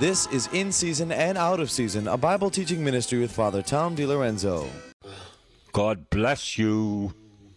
This is In Season and Out of Season, a Bible teaching ministry with Father Tom DiLorenzo. God bless you.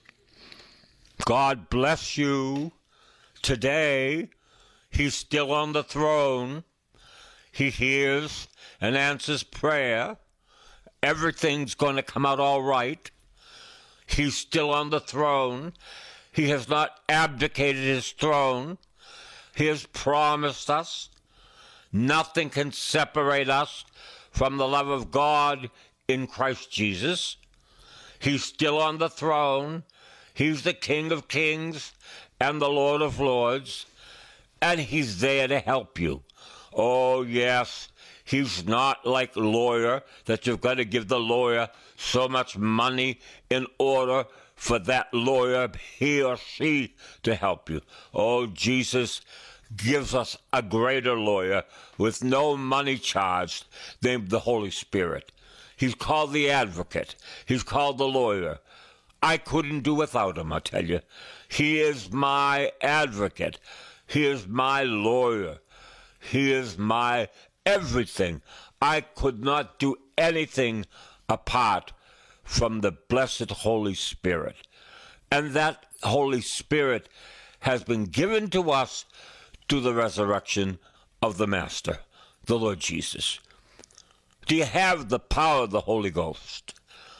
God bless you. Today, He's still on the throne. He hears and answers prayer. Everything's going to come out all right. He's still on the throne. He has not abdicated His throne. He has promised us nothing can separate us from the love of God in Christ Jesus. He's still on the throne. He's the King of Kings and the Lord of Lords, and He's there to help you. Oh, yes, He's not like a lawyer that you've got to give the lawyer so much money in order for that lawyer, he or she, to help you. Oh, Jesus gives us a greater lawyer with no money charged named the Holy Spirit. He's called the advocate. He's called the lawyer. I couldn't do without Him, I tell you. He is my advocate. He is my lawyer. He is my everything. I could not do anything apart from the blessed Holy Spirit. And that Holy Spirit has been given to us to the resurrection of the Master, the Lord Jesus. Do you have the power of the Holy Ghost?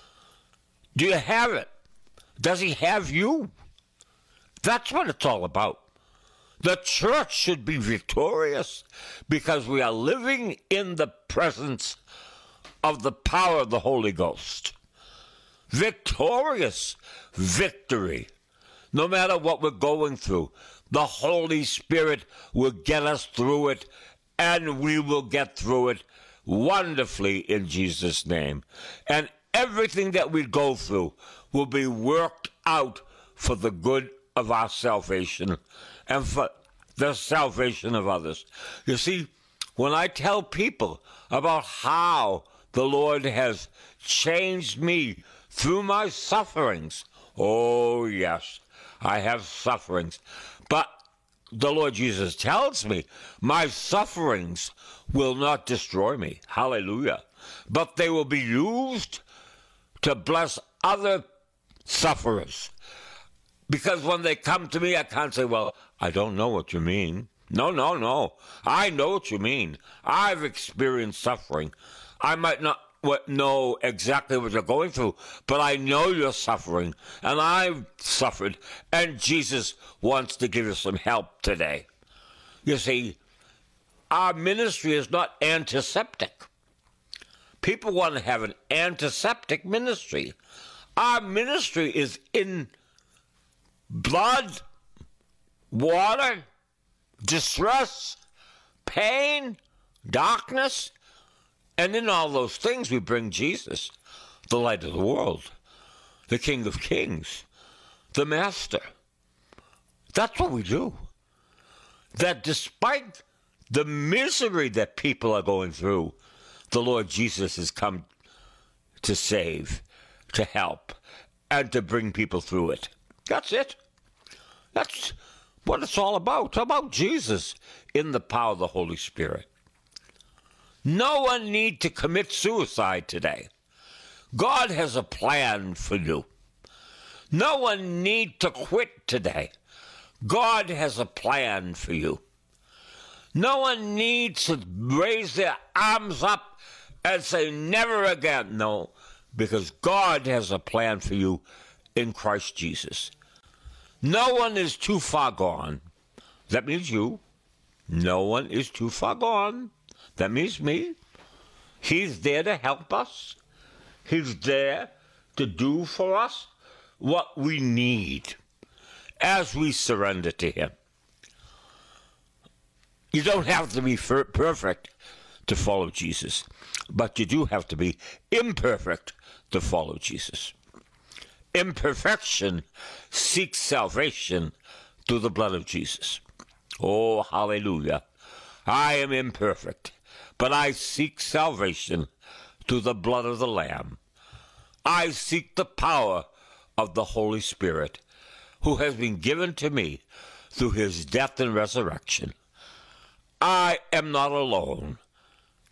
Do you have it? Does He have you? That's what it's all about. The church should be victorious because we are living in the presence of the power of the Holy Ghost. Victorious victory. No matter what we're going through, the Holy Spirit will get us through it, and we will get through it wonderfully in Jesus' name. And everything that we go through will be worked out for the good of our salvation and for the salvation of others. You see, when I tell people about how the Lord has changed me through my sufferings, oh yes, I have sufferings, but the Lord Jesus tells me my sufferings will not destroy me. Hallelujah. But they will be used to bless other sufferers. Because when they come to me, I can't say, well, I don't know what you mean. No. I know what you mean. I've experienced suffering. I might not know exactly what you're going through, but I know you're suffering, and I've suffered, and Jesus wants to give you some help today. You see, our ministry is not antiseptic. People want to have an antiseptic ministry. Our ministry is in blood, water, distress, pain, darkness, and in all those things we bring Jesus, the light of the world, the King of Kings, the Master. That's what we do. That despite the misery that people are going through, the Lord Jesus has come to save, to help, and to bring people through it. That's it. That's what it's all about. It's about Jesus in the power of the Holy Spirit. No one need to commit suicide today. God has a plan for you. No one need to quit today. God has a plan for you. No one needs to raise their arms up and say, never again. No, because God has a plan for you in Christ Jesus. No one is too far gone. That means you. No one is too far gone. That means me. He's there to help us. He's there to do for us what we need as we surrender to Him. You don't have to be perfect to follow Jesus, but you do have to be imperfect to follow Jesus. Imperfection seeks salvation through the blood of Jesus. Oh, hallelujah. I am imperfect, but I seek salvation through the blood of the Lamb. I seek the power of the Holy Spirit, who has been given to me through His death and resurrection. I am not alone.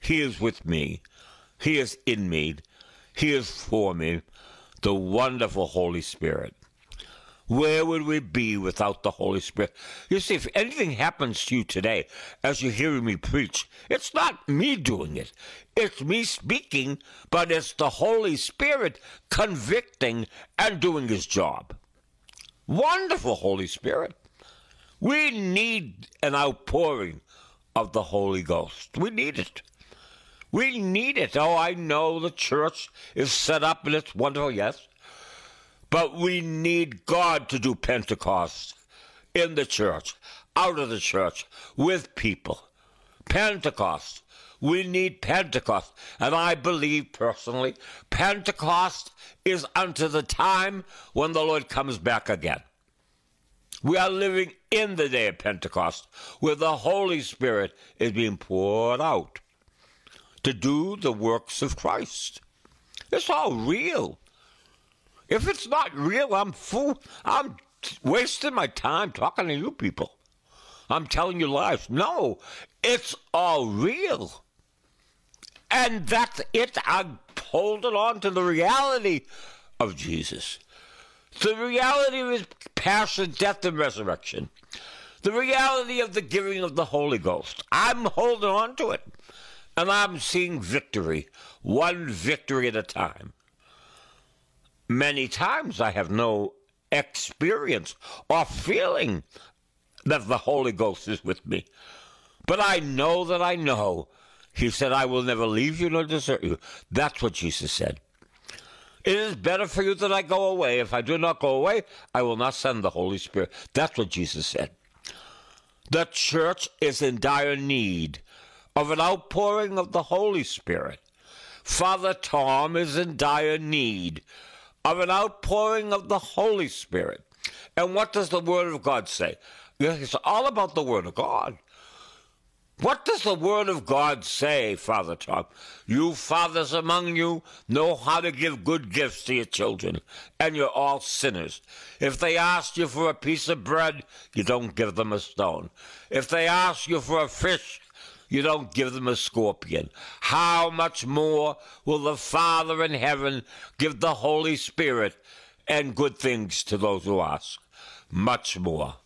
He is with me. He is in me. He is for me. The wonderful Holy Spirit. Where would we be without the Holy Spirit? You see, if anything happens to you today as you're hearing me preach, it's not me doing it. It's me speaking, but it's the Holy Spirit convicting and doing his job. Wonderful Holy Spirit. We need an outpouring of the Holy Ghost. We need it. We need it. Oh, I know the church is set up and it's wonderful, yes. But we need God to do Pentecost in the church, out of the church, with people. Pentecost. We need Pentecost. And I believe personally, Pentecost is unto the time when the Lord comes back again. We are living in the day of Pentecost, where the Holy Spirit is being poured out to do the works of Christ. It's all real. If it's not real, I'm wasting my time talking to you people. I'm telling you lies. No, it's all real. And that's it. I'm holding on to the reality of Jesus. The reality of his passion, death, and resurrection. The reality of the giving of the Holy Ghost. I'm holding on to it. And I'm seeing victory, one victory at a time. Many times I have no experience or feeling that the Holy Ghost is with me. But I know that I know. He said, I will never leave you nor desert you. That's what Jesus said. It is better for you that I go away. If I do not go away, I will not send the Holy Spirit. That's what Jesus said. The church is in dire need of an outpouring of the Holy Spirit. Father Tom is in dire need of an outpouring of the Holy Spirit. And what does the Word of God say? It's all about the Word of God. What does the Word of God say, Father Tom? You fathers among you know how to give good gifts to your children, and you're all sinners. If they ask you for a piece of bread, you don't give them a stone. If they ask you for a fish, you don't give them a scorpion. How much more will the Father in heaven give the Holy Spirit and good things to those who ask? Much more.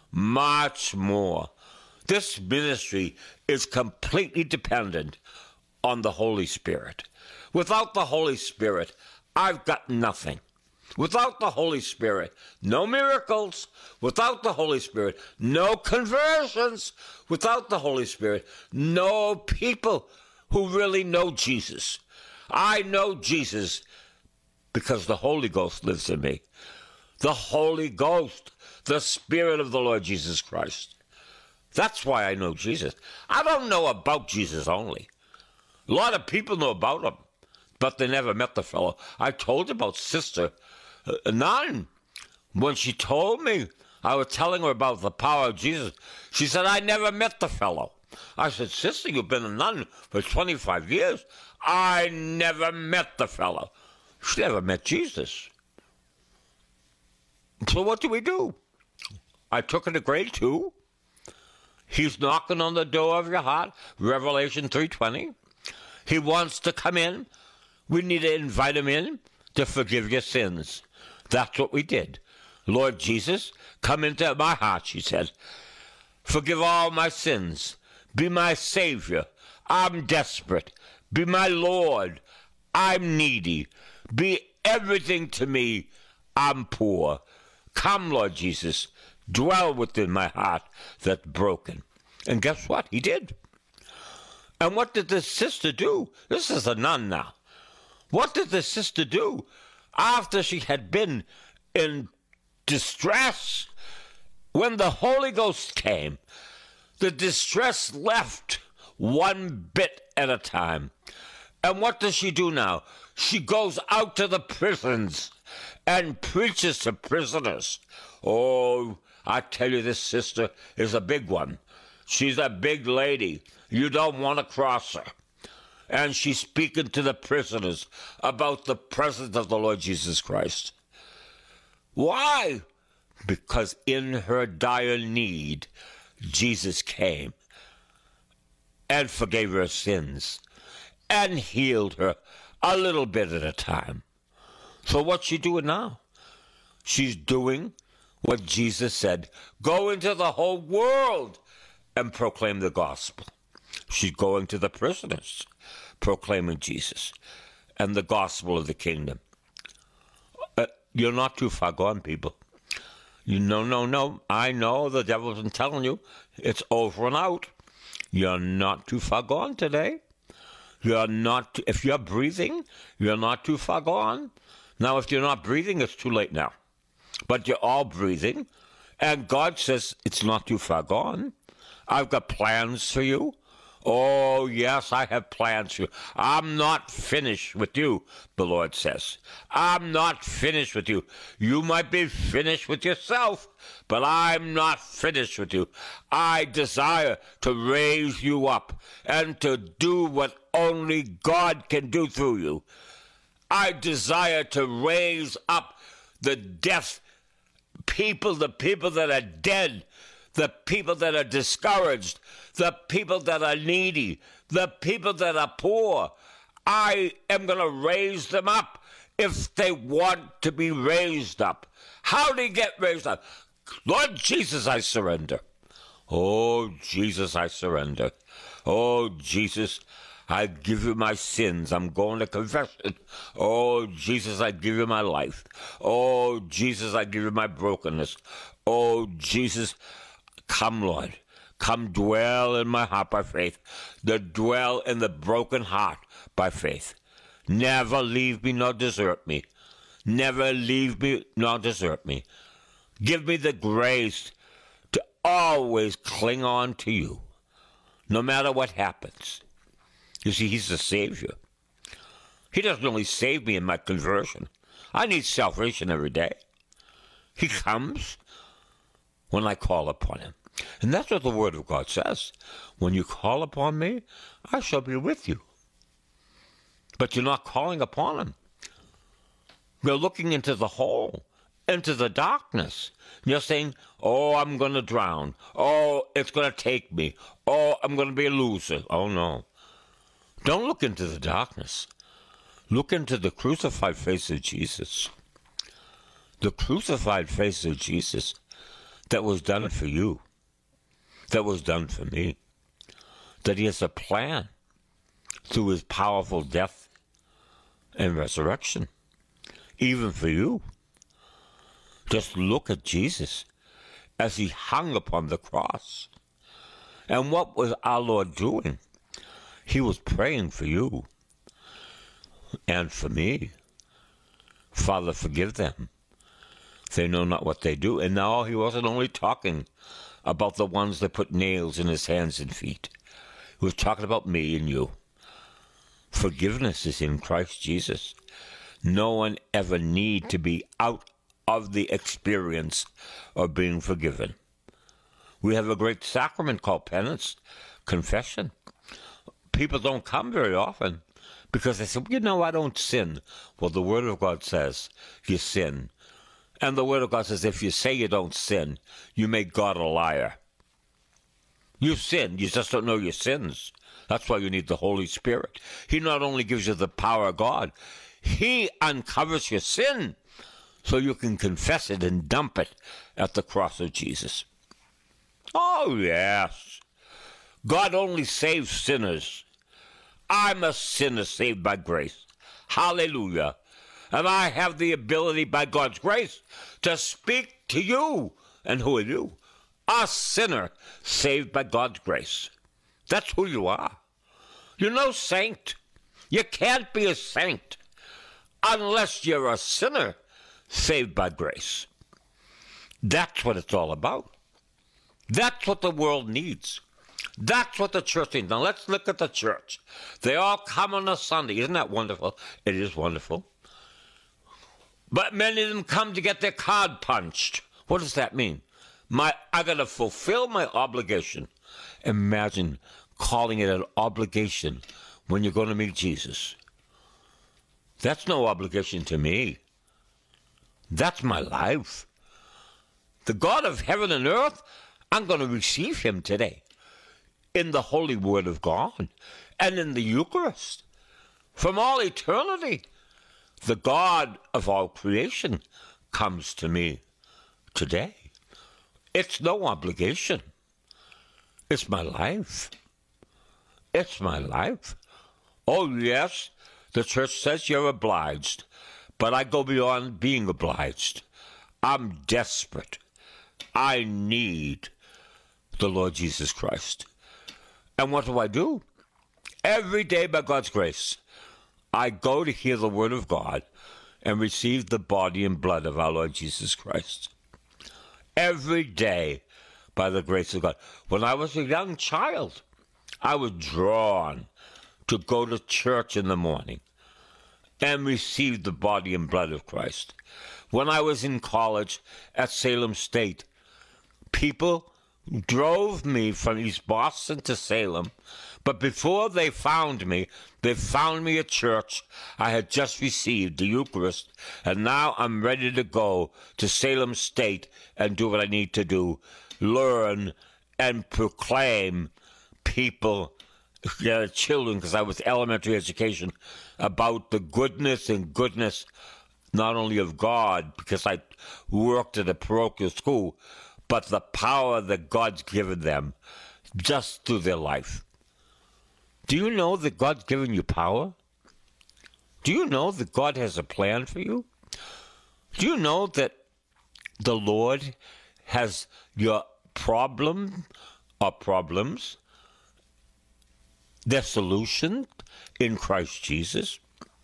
Much more. This ministry is completely dependent on the Holy Spirit. Without the Holy Spirit, I've got nothing. Without the Holy Spirit, no miracles. Without the Holy Spirit, no conversions. Without the Holy Spirit, no people who really know Jesus. I know Jesus because the Holy Ghost lives in me. The Holy Ghost, the Spirit of the Lord Jesus Christ. That's why I know Jesus. I don't know about Jesus only. A lot of people know about him, but they never met the fellow. I told you about Sister Nun. When she told me, I was telling her about the power of Jesus. She said, I never met the fellow. I said, Sister, you've been a nun for 25 years. I never met the fellow. She never met Jesus. So what do? I took her to grade 2. He's knocking on the door of your heart, Revelation 3:20. He wants to come in. We need to invite him in to forgive your sins. That's what we did. Lord Jesus, come into my heart, she said. Forgive all my sins. Be my Savior. I'm desperate. Be my Lord. I'm needy. Be everything to me. I'm poor. Come, Lord Jesus. Dwell within my heart that's broken. And guess what? He did. And what did this sister do? This is a nun now. What did this sister do after she had been in distress? When the Holy Ghost came, the distress left one bit at a time. And what does she do now? She goes out to the prisons and preaches to prisoners. Oh, I tell you, this sister is a big one. She's a big lady. You don't want to cross her. And she's speaking to the prisoners about the presence of the Lord Jesus Christ. Why? Because in her dire need, Jesus came and forgave her sins. and healed her a little bit at a time. So what's she doing now? She's doing what Jesus said. Go into the whole world and proclaim the gospel. She's going to the prisoners, proclaiming Jesus and the gospel of the kingdom. You're not too far gone, people. No. I know the devil's been telling you it's over and out. You're not too far gone today. If you're breathing, you're not too far gone. Now, if you're not breathing, it's too late now. But you're all breathing, and God says it's not too far gone. I've got plans for you. Oh, yes, I have plans for you. I'm not finished with you, the Lord says. I'm not finished with you. You might be finished with yourself, but I'm not finished with you. I desire to raise you up and to do what only God can do through you. I desire to raise up the deaf people, the people that are dead, the people that are discouraged, the people that are needy, the people that are poor. I am going to raise them up if they want to be raised up. How do you get raised up? Lord Jesus, I surrender. Oh, Jesus, I surrender. Oh, Jesus, I give you my sins. I'm going to confess it. Oh, Jesus, I give you my life. Oh, Jesus, I give you my brokenness. Oh, Jesus, come, Lord. Come dwell in my heart by faith. Dwell in the broken heart by faith. Never leave me nor desert me. Never leave me nor desert me. Give me the grace to always cling on to you, no matter what happens. You see, he's the Savior. He doesn't only save me in my conversion. I need salvation every day. He comes when I call upon him. And that's what the Word of God says. When you call upon me, I shall be with you. But you're not calling upon him. You're looking into the hole, into the darkness. You're saying, oh, I'm going to drown. Oh, it's going to take me. Oh, I'm going to be a loser. Oh, no. Don't look into the darkness. Look into the crucified face of Jesus. The crucified face of Jesus that was done for you, that was done for me, that he has a plan through his powerful death and resurrection, even for you. Just look at Jesus as he hung upon the cross. And what was our Lord doing? He was praying for you and for me. Father, forgive them. They know not what they do. And now he wasn't only talking about the ones that put nails in his hands and feet. He was talking about me and you. Forgiveness is in Christ Jesus. No one ever need to be out of the experience of being forgiven. We have a great sacrament called penance, confession. People don't come very often because they say, I don't sin. Well, the Word of God says you sin. And the Word of God says if you say you don't sin, you make God a liar. You sin, you just don't know your sins. That's why you need the Holy Spirit. He not only gives you the power of God, he uncovers your sin so you can confess it and dump it at the cross of Jesus. Oh, yes. God only saves sinners. I'm a sinner saved by grace. Hallelujah. And I have the ability by God's grace to speak to you. And who are you? A sinner saved by God's grace. That's who you are. You're no saint. You can't be a saint unless you're a sinner saved by grace. That's what it's all about. That's what the world needs. That's what the church needs. Now let's look at the church. They all come on a Sunday. Isn't that wonderful? It is wonderful. But many of them come to get their card punched. What does that mean? I got to fulfill my obligation. Imagine calling it an obligation when you're going to meet Jesus. That's no obligation to me. That's my life. The God of heaven and earth, I'm going to receive him today in the Holy Word of God and in the Eucharist. From all eternity, the God of all creation comes to me today. It's no obligation. It's my life. It's my life. Oh, yes, the church says you're obliged, but I go beyond being obliged. I'm desperate. I need the Lord Jesus Christ. And what do? Every day, by God's grace, I go to hear the word of God and receive the body and blood of our Lord Jesus Christ. Every day, by the grace of God. When I was a young child, I was drawn to go to church in the morning and receive the body and blood of Christ. When I was in college at Salem State, people drove me from East Boston to Salem, but before they found me at church. I had just received the Eucharist, and now I'm ready to go to Salem State and do what I need to do, learn and proclaim people, children, because I was elementary education, about the goodness not only of God, because I worked at a parochial school, but the power that God's given them just through their life. Do you know that God's given you power? Do you know that God has a plan for you? Do you know that the Lord has your problem or problems, their solution in Christ Jesus?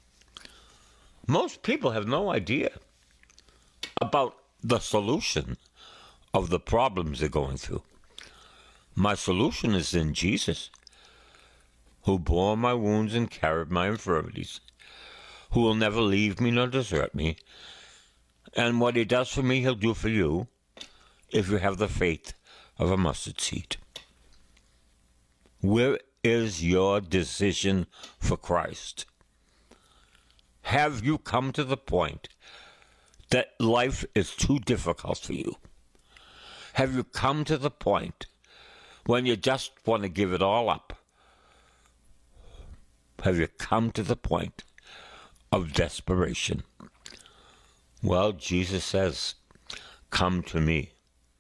Most people have no idea about the solution of the problems they're going through. My solution is in Jesus, who bore my wounds and carried my infirmities, who will never leave me nor desert me. And what he does for me, he'll do for you if you have the faith of a mustard seed. Where is your decision for Christ? Have you come to the point that life is too difficult for you? Have you come to the point when you just want to give it all up? Have you come to the point of desperation? Well, Jesus says, come to me,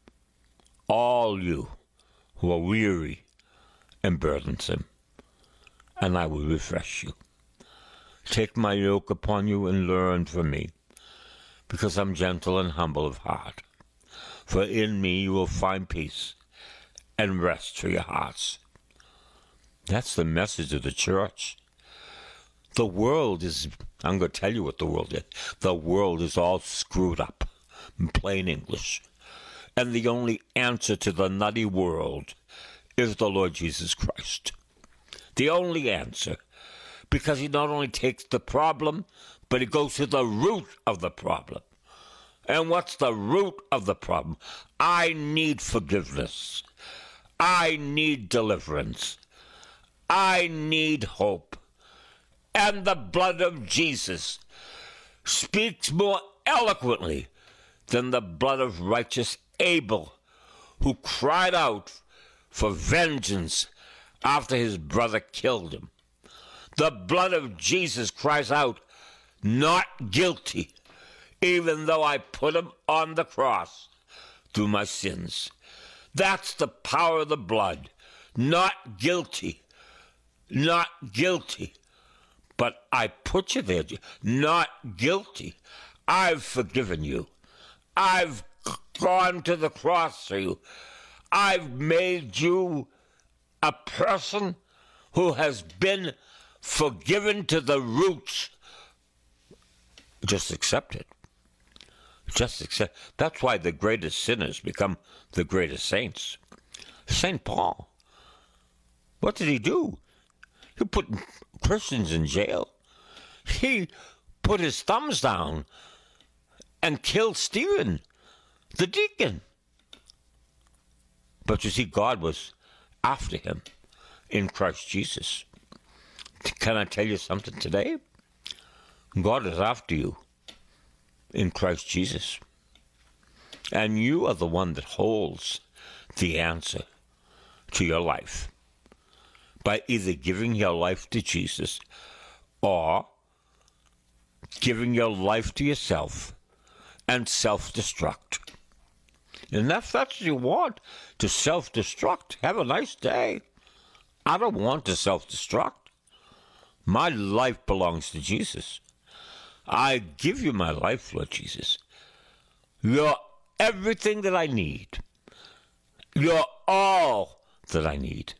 all you who are weary and burdensome, and I will refresh you. Take my yoke upon you and learn from me, because I'm gentle and humble of heart. For in me you will find peace and rest for your hearts. That's the message of the church. The world is, I'm going to tell you what the world is. The world is all screwed up, in plain English. And the only answer to the nutty world is the Lord Jesus Christ. The only answer. Because he not only takes the problem, but he goes to the root of the problem. And what's the root of the problem? I need forgiveness. I need deliverance. I need hope. And the blood of Jesus speaks more eloquently than the blood of righteous Abel, who cried out for vengeance after his brother killed him. The blood of Jesus cries out, not guilty, even though I put him on the cross through my sins. That's the power of the blood. Not guilty. Not guilty. But I put you there. Not guilty. I've forgiven you. I've gone to the cross for you. I've made you a person who has been forgiven to the roots. Just accept it. Just accept. That's why the greatest sinners become the greatest saints. St. Paul, what did he do? He put Christians in jail. He put his thumbs down and killed Stephen, the deacon. But you see, God was after him in Christ Jesus. Can I tell you something today? God is after you in Christ Jesus. And you are the one that holds the answer to your life by either giving your life to Jesus or giving your life to yourself and self-destruct. And if that's what you want, to self-destruct, have a nice day. I don't want to self-destruct. My life belongs to Jesus. I give you my life, Lord Jesus. You're everything that I need. You're all that I need.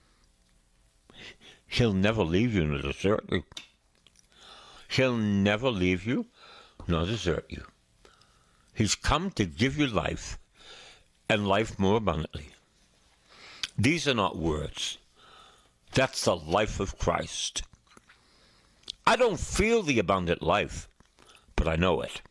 He'll never leave you nor desert you. He'll never leave you nor desert you. He's come to give you life, and life more abundantly. These are not words. That's the life of Christ. I don't feel the abundant life, but I know it.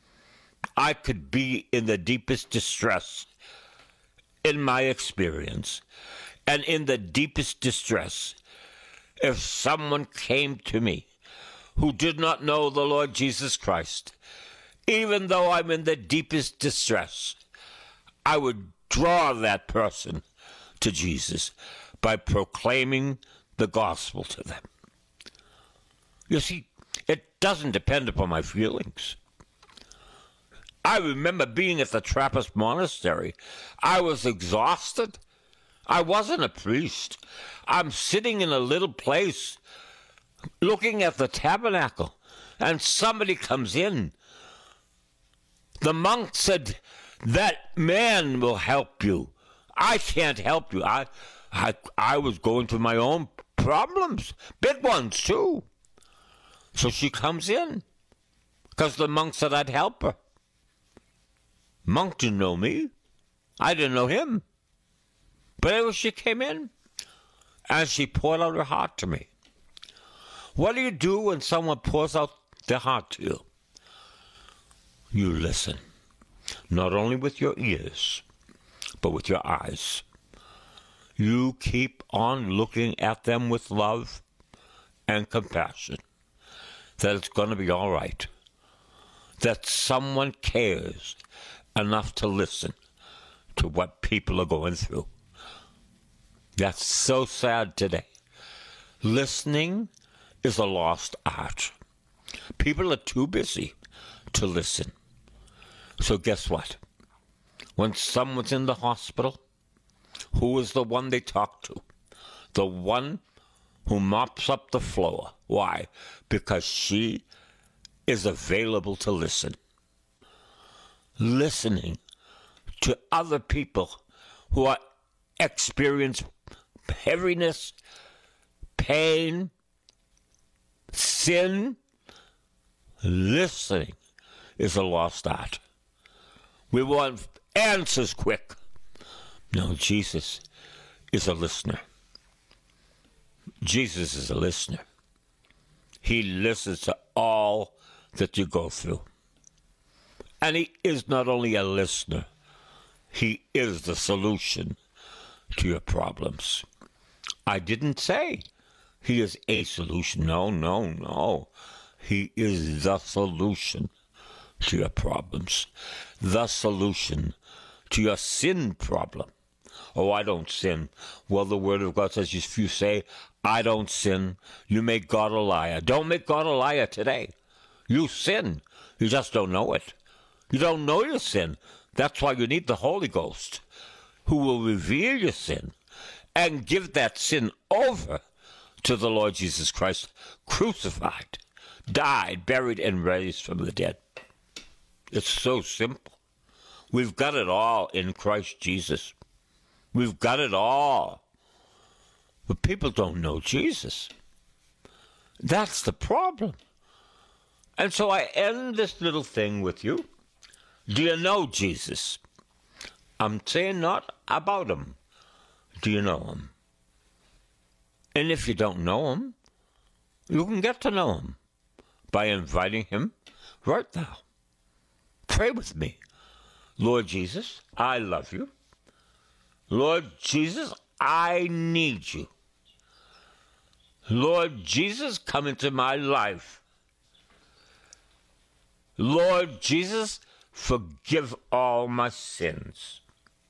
I could be in the deepest distress in my experience, and in the deepest distress, if someone came to me who did not know the Lord Jesus Christ, even though I'm in the deepest distress, I would draw that person to Jesus by proclaiming the gospel to them. You see, it doesn't depend upon my feelings. I remember being at the Trappist monastery. I was exhausted. I wasn't a priest. I'm sitting in a little place looking at the tabernacle, and somebody comes in. The monk said, "That man will help you. I can't help you." I was going through my own problems, big ones too. So she comes in, because the monk said I'd help her. Monk didn't know me. I didn't know him. But anyway, she came in, and she poured out her heart to me. What do you do when someone pours out their heart to you? You listen, not only with your ears, but with your eyes. You keep on looking at them with love and compassion, that it's going to be all right, that someone cares enough to listen to what people are going through. That's so sad today. Listening is a lost art. People are too busy to listen. So guess what? When someone's in the hospital, who is the one they talk to? The one who mops up the floor. Why? Because she is available to listen. Listening to other people who are experience heaviness, pain, sin. Listening is a lost art. We want answers quick. No, Jesus is a listener. Jesus is a listener. He listens to all that you go through. And he is not only a listener, he is the solution to your problems. I didn't say he is a solution. No. He is the solution to your problems. The solution to your sin problem. Oh, I don't sin. Well, the Word of God says if you say, I don't sin, you make God a liar. Don't make God a liar today. You sin. You just don't know it. You don't know your sin. That's why you need the Holy Ghost, who will reveal your sin and give that sin over to the Lord Jesus Christ, crucified, died, buried, and raised from the dead. It's so simple. We've got it all in Christ Jesus. We've got it all. But people don't know Jesus. That's the problem. And so I end this little thing with you. Do you know Jesus? I'm saying not about him. Do you know him? And if you don't know him, you can get to know him by inviting him right now. Pray with me. Lord Jesus, I love you. Lord Jesus, I need you. Lord Jesus, come into my life. Lord Jesus, forgive all my sins.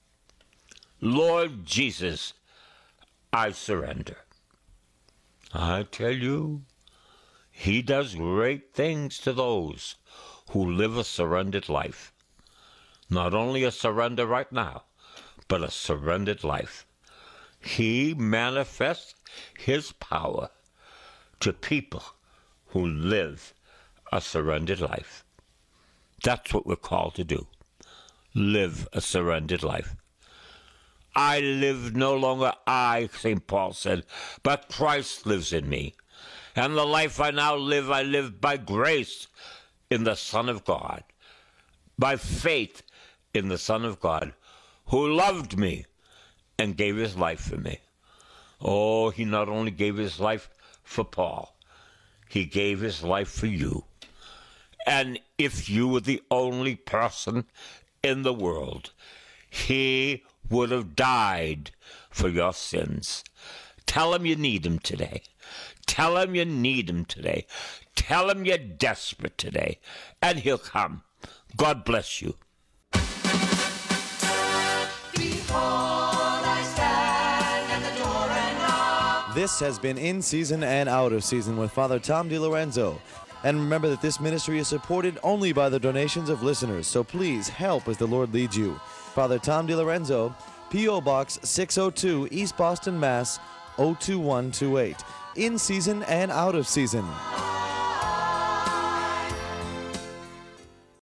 Lord Jesus, I surrender. I tell you, He does great things to those who live a surrendered life. Not only a surrender right now, but a surrendered life. He manifests his power to people who live a surrendered life. That's what we're called to do. Live a surrendered life. I live no longer I, St. Paul said, but Christ lives in me. And the life I now live, I live by grace in the Son of God, by faith in the Son of God, who loved me and gave his life for me. Oh, he not only gave his life for Paul, he gave his life for you. And if you were the only person in the world, he would have died for your sins. Tell him you need him today. Tell him you need him today. Tell him you're desperate today, and he'll come. God bless you. This has been In Season and Out of Season with Father Tom DiLorenzo. And remember that this ministry is supported only by the donations of listeners, so please help as the Lord leads you. Father Tom DiLorenzo, P.O. Box 602, East Boston, Mass. 02128. In Season and Out of Season.